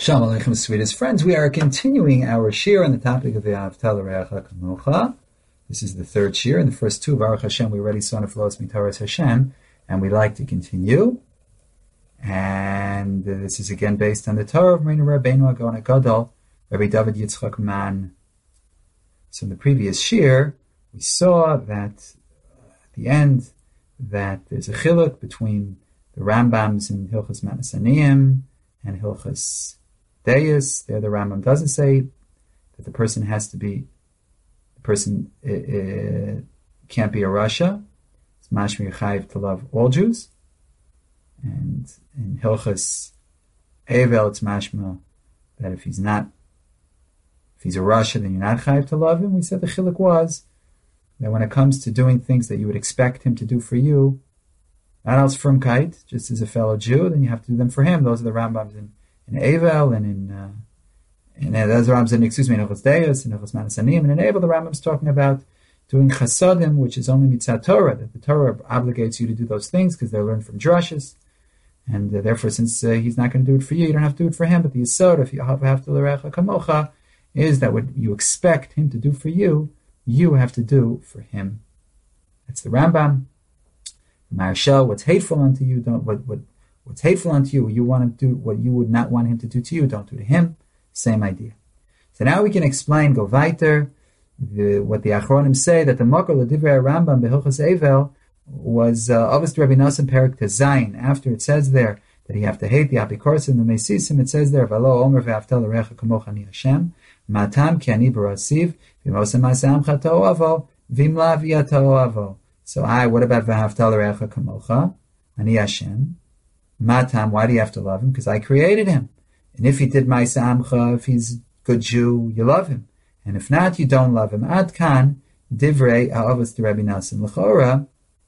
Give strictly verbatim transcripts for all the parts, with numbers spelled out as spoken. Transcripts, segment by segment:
Shalom Aleichem, sweetest friends. We are continuing our shir on the topic of the V'ahavta l'reacha kamocha. This is the third shir. In the first two, Baruch Hashem, we already saw Neflos Mitaras Hashem, and we like to continue. And this is again based on the Torah of Moreno Rabbeinu Hagon HaGadol, Rabbi David Yitzchak Man. So in the previous shir, we saw that at the end that there's a chiluk between the Rambams in Hilchos Manas Aniyim and Hilchos Deis. There the Rambam doesn't say that the person has to be, the person uh, uh, can't be a Rasha. It's mashmi chayiv to love all Jews. And in Hilchos Evel, it's mashma that if he's not, if he's a Rasha, then you're not chayiv to love him. We said the chiluk was that when it comes to doing things that you would expect him to do for you, not else from kite, just as a fellow Jew, then you have to do them for him. Those are the Rambams in, in Evel and in, uh, in uh, those are Rambams in, excuse me, in Hilchos Deis, in Hilchos Manas Aniyim, and in Evel, the Rambam's talking about doing chasadim, which is only mitzvah Torah, that the Torah obligates you to do those things because they're learned from drushes, and uh, therefore, since uh, he's not going to do it for you, you don't have to do it for him. But the yesod, if you have to l'reacha kamocha, is that what you expect him to do for you, you have to do for him. That's the Rambam. Marshal, what's hateful unto you, don't what what what's hateful unto you, you want to do what you would not want him to do to you, don't do to him. Same idea. So now we can explain, go weiter, the, what the Achronim say, that the Makor L'Divrei Rambam B'Hilchos Evel was uh, obviously Rabbi Nosson Perik Tezayin. After it says there that you have to hate the Apikoros and the Mesisim, it says there, V'lo Omer V'Havta L'Recha Kamocha Ani Hashem, Matam Ki Ani Barasiv, V'Mosem Ma'aseh To'avo, V'Imla V'Ya To'avo. So I, what about V'ahavta l'reacha kamocha? Ani Hashem. Matam, why do you have to love him? Because I created him. And if he did ma'aseh amcha, if he's a good Jew, you love him. And if not, you don't love him. Ad kan, divrei ha'avos to Rabbi Nosson. L'chora,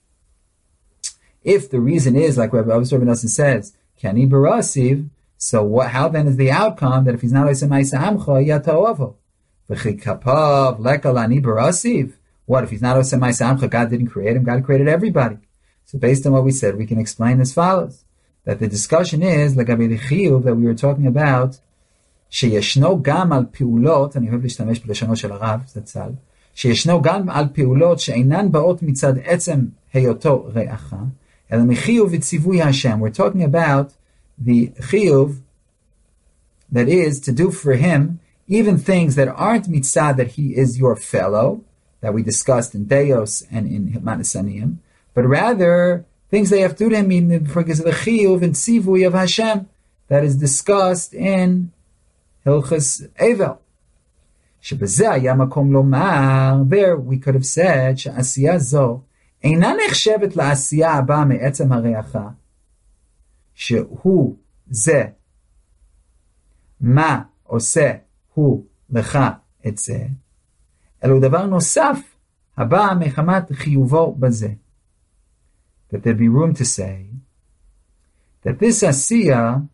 if the reason is, like Rabbi Avos Rabbi Nosson says, Kani barasiv, so what, how then is the outcome that if he's not ma'aseh amcha, yata'ovo? V'chi kapav lekal ani barasiv. What, if he's not Osem Ma'aseh, God didn't create him, God created everybody. So based on what we said, we can explain as follows. That the discussion is, like the chiyuv that we were talking about, sheyeshno gam al piulot, אני אוהב להשתמש בלשונו של הרב, זצ"ל, שישנו גם על פעולות שאינן באות מצד עצם היותו רעך, אלא מחיוב וציווי השם. We're talking about the chiyuv that is to do for him even things that aren't mitzad that he is your fellow, that we discussed in Deos and in Manas Aniyim, but rather things they have to do to him because of the chiyuv and tzivui of Hashem that is discussed in Hilchos Evel. Shebezeh haya makom lomar, there we could have said she'asiyah zo eina nechshevet la'asiyah haba me'etzem hareacha shehu ze ma oseh hu lecha et ze, אלו דבר נוסף, הבא מחמת חיובו בזה. That there'd be room to say that this asiyah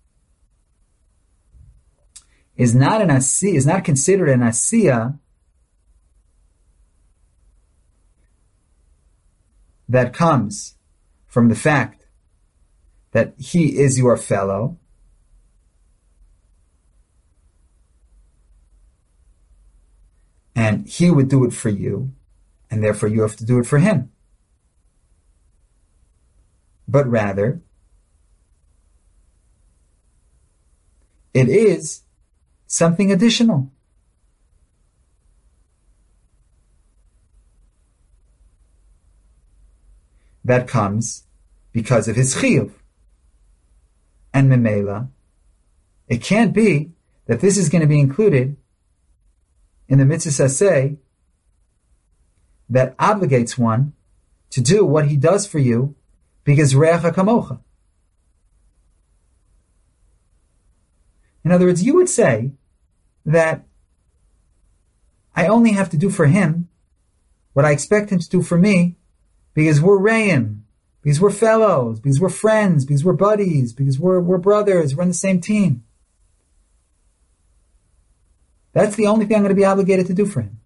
is not an asiyah, is not considered an asiyah that comes from the fact that he is your fellow, and he would do it for you, and therefore you have to do it for him. But rather, it is something additional. That comes because of his chiyuv. And memela, it can't be that this is going to be included in the mitzvah saseh that obligates one to do what he does for you because re'acha kamocha. In other words, you would say that I only have to do for him what I expect him to do for me because we're re'im, because we're fellows, because we're friends, because we're buddies, because we're, we're brothers, we're on the same team. That's the only thing I'm going to be obligated to do for him.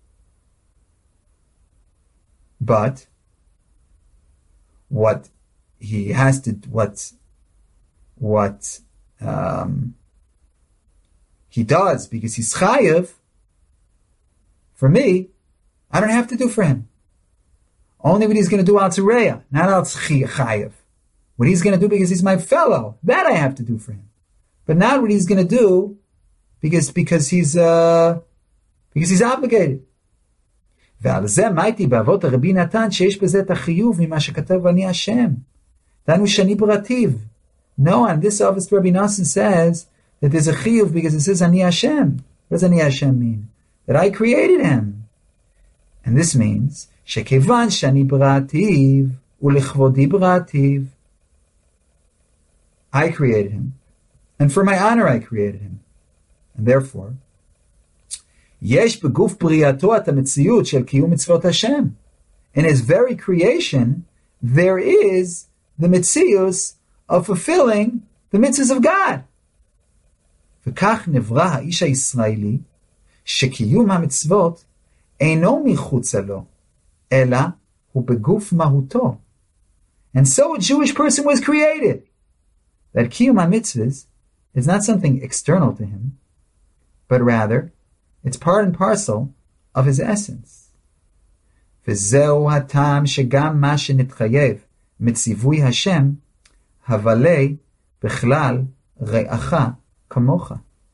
But what he has to, what, what, um, he does because he's chayiv, for me, I don't have to do for him. Only what he's going to do al tzureya, not al chayiv. What he's going to do because he's my fellow, that I have to do for him. But not what he's going to do because because he's uh, because he's obligated. ועל זה מאיתי באבות הרבי נתן שיש בזה את החיוב ממה שכתב אני השם. דנו שאני ברטיב. No, and this office Rabbi Nassim says that there's a chiyuv because it says ani Hashem. What does ani Hashem mean? That I created him. And this means shekevan shani b'rativ u'lechvodi b'rativ. I created him, and for my honor I created him, and therefore yesh beguf briyato at hametziut shel kiyum mitzvot Hashem. In his very creation, there is the mitzius of fulfilling the mitzvahs of God. וכך נברא האיש הישראלי שקיום המצוות אינו מחוצה לו, אלא הוא בגוף מהותו. And so a Jewish person was created. That kiyum ha-mitzvahs is not something external to him, but rather it's part and parcel of his essence. וזהו הטעם שגם מה שנתחייב מציווי השם הבלה בכלל רעך כמוך.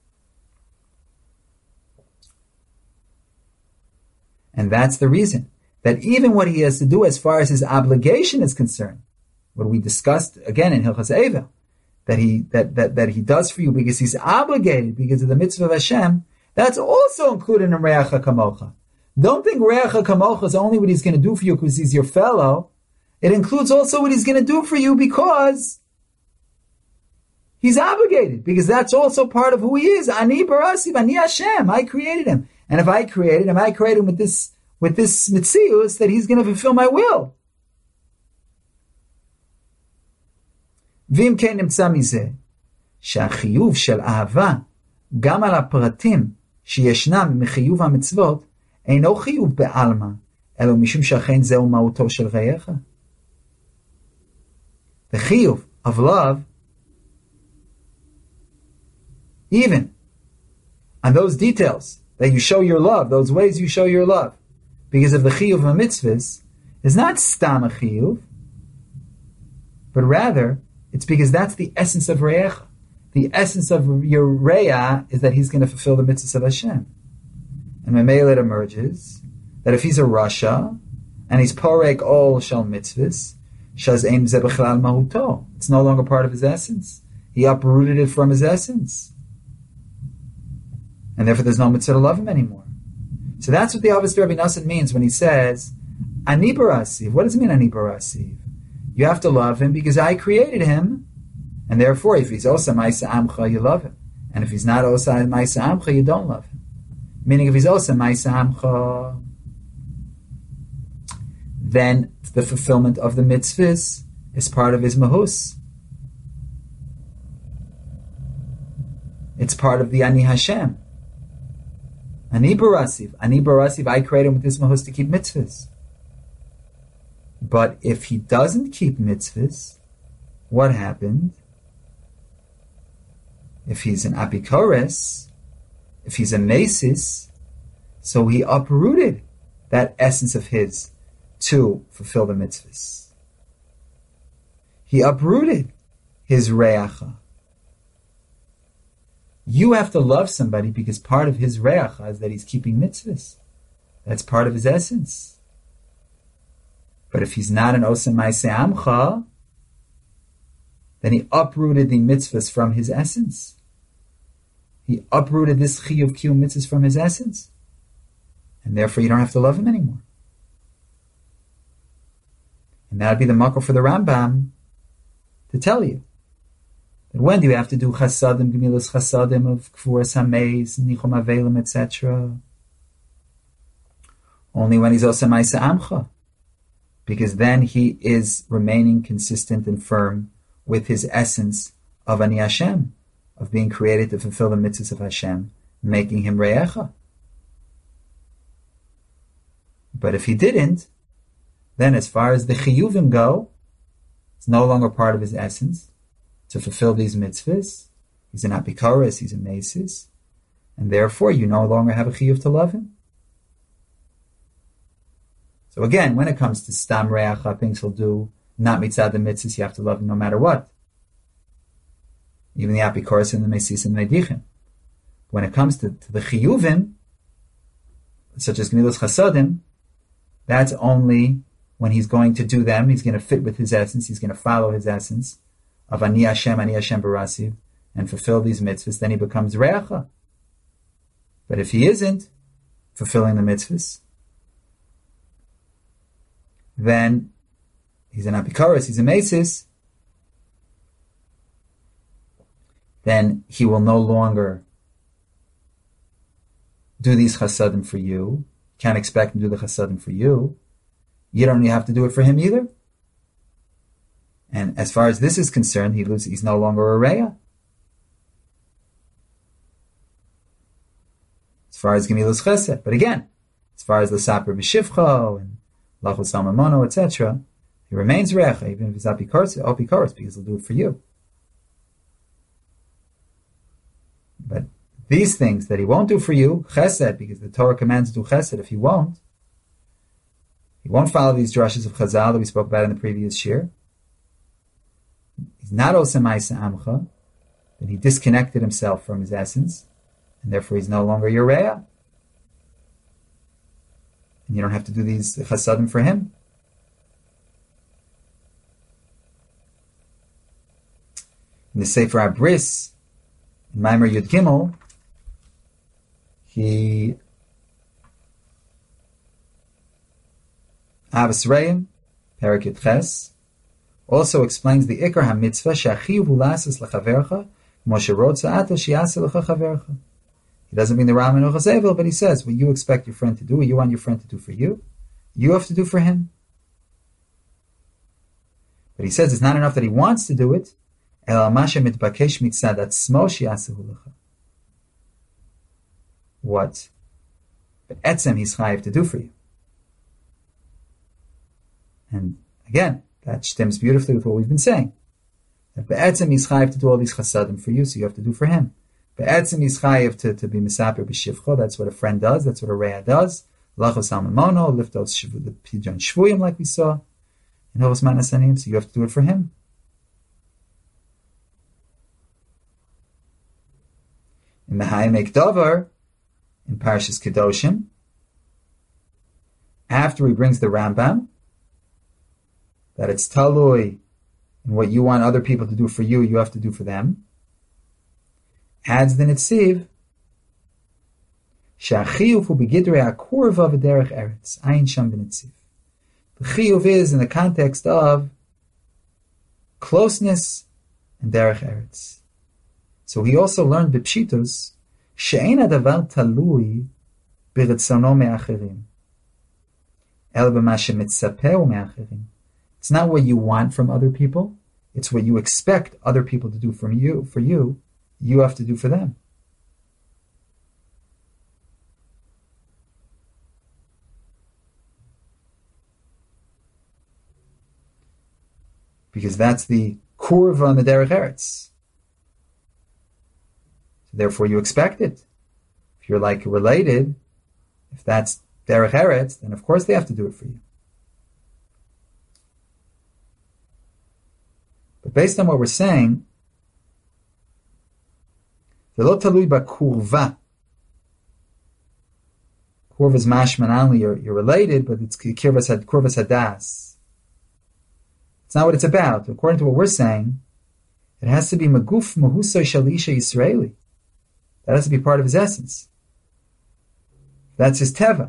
And that's the reason that even what he has to do as far as his obligation is concerned, what we discussed again in Hilchos Eivel, that he that, that that he does for you because he's obligated because of the mitzvah of Hashem, that's also included in Re'acha Kamocha. Don't think Re'acha Kamocha is only what he's going to do for you because he's your fellow. It includes also what he's going to do for you because he's obligated, because that's also part of who he is. Ani barasiv, ani Hashem. I created him, and if I created him, I created him with this with this mitzius that he's going to fulfill my will. ואם כן נמצא מזה שהחיוב של אהבה גם על הפרטים שישנם מחיוב המצוות אינו חיוב בעלמא, אלא משום שאכן זהו מהותו של רעיך. The chiyuv of love, even on those details that you show your love, those ways you show your love, because of the chiyuv of mitzvahs, is not stam a chiyuv, but rather it's because that's the essence of re'echa. The essence of your re'ah is that he's going to fulfill the mitzvahs of Hashem. And Memele it emerges that if he's a rasha and he's porek all shal mitzvahs, shaz ein ze b'chlal mahuto. It's no longer part of his essence. He uprooted it from his essence. And therefore there's no mitzvah to love him anymore. So that's what the Avos Rabbi Nassim means when he says, Ani barasiv. What does it mean, Ani barasiv? You have to love him because I created him, and therefore if he's osa ma'isa amcha, you love him. And if he's not osa ma'isa amcha, you don't love him. Meaning if he's osa ma'isa amcha, then the fulfillment of the mitzvahs is part of his mahus. It's part of the Ani Hashem. Ani barasiv. Ani barasiv, I created him with this mahus to keep mitzvahs. But if he doesn't keep mitzvahs, what happened? If he's an apikores, if he's a mesis, so he uprooted that essence of his to fulfill the mitzvahs. He uprooted his re'acha. You have to love somebody because part of his re'acha is that he's keeping mitzvahs. That's part of his essence. But if he's not an osa ma'aseh amcha, then he uprooted the mitzvahs from his essence. He uprooted this chiyuv kiyum mitzvahs from his essence. And therefore you don't have to love him anymore. And that would be the makor for the Rambam to tell you that when do you have to do chasadim, gemilas chasadim of kfuras hameis, nichum avelim, et cetera. Only when he's osa ma'aseh amcha. Because then he is remaining consistent and firm with his essence of Ani Hashem, of being created to fulfill the mitzvahs of Hashem, making him re'echa. But if he didn't, then as far as the chiyuvim go, It's no longer part of his essence to fulfill these mitzvahs. He's an apikoros, he's a mesis, and therefore you no longer have a chiyuv to love him. So again, when it comes to stam reacha, things he'll do, not mitzad the mitzvahs, you have to love him no matter what. Even the apikoros and the mesis and the medichim. When it comes to, to the chiyuvim, such as gemilas chasadim, that's only when he's going to do them, he's going to fit with his essence, he's going to follow his essence of Ani Hashem, Ani Hashem Barasiv, and fulfill these mitzvahs, then he becomes reacha. But if he isn't fulfilling the mitzvahs, then he's an apikoros, he's a mesis, then he will no longer do these chasadim for you. Can't expect him to do the chasadim for you. You don't have to do it for him either. And as far as this is concerned, he loses, he's no longer a reya. As far as gemilas chesed, but again, as far as the saper b'shivcho and lachos salmamono, et cetera, he remains recha, even if it's apikoros, apikoros, because he'll do it for you. But these things that he won't do for you, chesed, because the Torah commands to do chesed, if he won't, he won't follow these drushes of Chazal that we spoke about in the previous year. He's not osem ma'aseh amcha, then he disconnected himself from his essence, and therefore he's no longer your re'ah. And you don't have to do these chasadim for him. In the Sefer Abris, in Maimer Yud Gimel, he Avos Reim, Perek Yud Ches, also explains the Ikar HaMitzvah she'achiyuv hu la'asos lechavercha kmo she'rotza ata she'yaseh lecha chavercha. He doesn't mean the Ram and Ochazevel, but he says what you expect your friend to do, what you want your friend to do for you, you have to do for him. But he says it's not enough that he wants to do it. El masha mitbakesh mitzad atzmo she'yaseh lecha. What etzem he's chayiv to do for you. And again, that stems beautifully with what we've been saying. That be'etzem he's chayiv to do all these chasadim for you, so you have to do for him. Be'etzem he's chayiv to, to be misaper b'shivcho, that's what a friend does, that's what a re'ah does. Lachos almamono, lift out the pidyon shvuyim like we saw. In Hovos Manas Aniyim, so you have to do it for him. In the Ha'imek Dover, in Parashas Kedoshim, after he brings the Rambam, that it's talui in what you want other people to do for you, you have to do for them, adds the Netziv, Sha'achiyuv hu begidrei ha'kurva v'derech eretz, ayin sham b'netziv. The chiyuv is in the context of closeness and derech eretz. So he also learned b'pshitos, she'ein hadavar talui b'ritzono me'acherim, el b'ma she'mitzapeu me'acherim. It's not what you want from other people. It's what you expect other people to do from you. For you, you have to do for them. Because that's the kurva on the derech eretz. So therefore, you expect it. If you're like related, if that's derech eretz, then of course they have to do it for you. But based on what we're saying, v'lo talui b'kurva. Kurva is mashman only, you're, you're related, but it's kurvas hadas. It's not what it's about. According to what we're saying, it has to be maguf mahusay shalisha Yisraeli. That has to be part of his essence. That's his teva.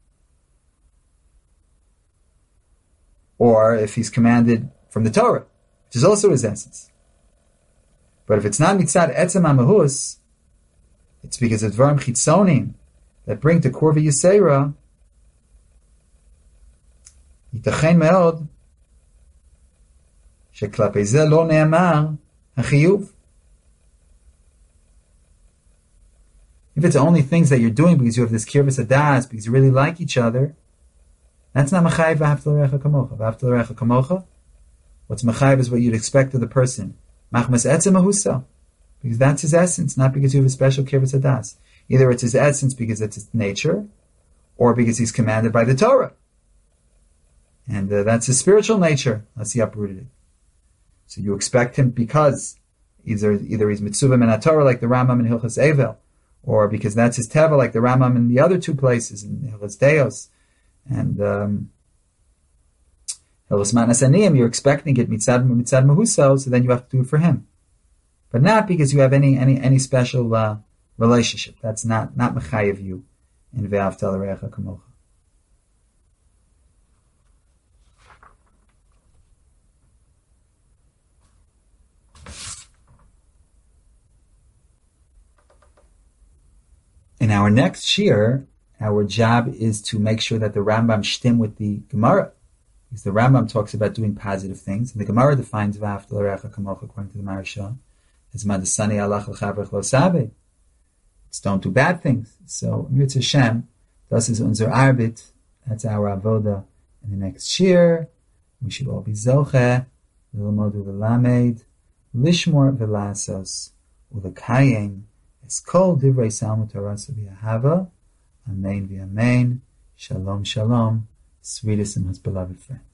Or if he's commanded from the Torah, which is also his essence. But if it's not mitzad etzem amahus, it's because of dvarim chitzonim that bring to kurva yisera, yitachen me'od, sheklapei zeh lo ne'amar hachiyuv. If it's only things that you're doing because you have this kirvus adas, because you really like each other, that's not machayiv v'ahavta l'recha kamocha. V'ahavta l'recha kamocha What's mechayiv is what you'd expect of the person. Machmas etzem ahusa, because that's his essence, not because you have a special kibbutz hadas. Either it's his essence because it's his nature, or because he's commanded by the Torah. And uh, that's his spiritual nature, unless he uprooted it. So you expect him because either either he's mitzuvah min Torah like the Rambam in Hilchos Evel, or because that's his teva like the Rambam in the other two places in Hilchos Deos and um, Hilchos Matnas Aniyim. You're expecting it mitzad mitzad mahusel, so then you have to do it for him, but not because you have any any any special uh, relationship. That's not not mechayev you in ve'avta l'reacha kamocha. In our next shir, our job is to make sure that the Rambam shtim with the Gemara, because the Rambam talks about doing positive things, and the Gemara defines v'afta l'reacha kamocha according to the Maharsha as madasani alach l'chavrech lo sabe. It's don't do bad things. So Mirz Hashem, das is unser Arbeit. That's our avoda in the next shir. We should all be zoche, l'ilmodu v'lamed, lishmor v'lasos, u'l'kayim. It's called Divrei Salmut Torah B'Ahava. Amen v'Amen. Shalom, shalom. Sweetest and most beloved friend.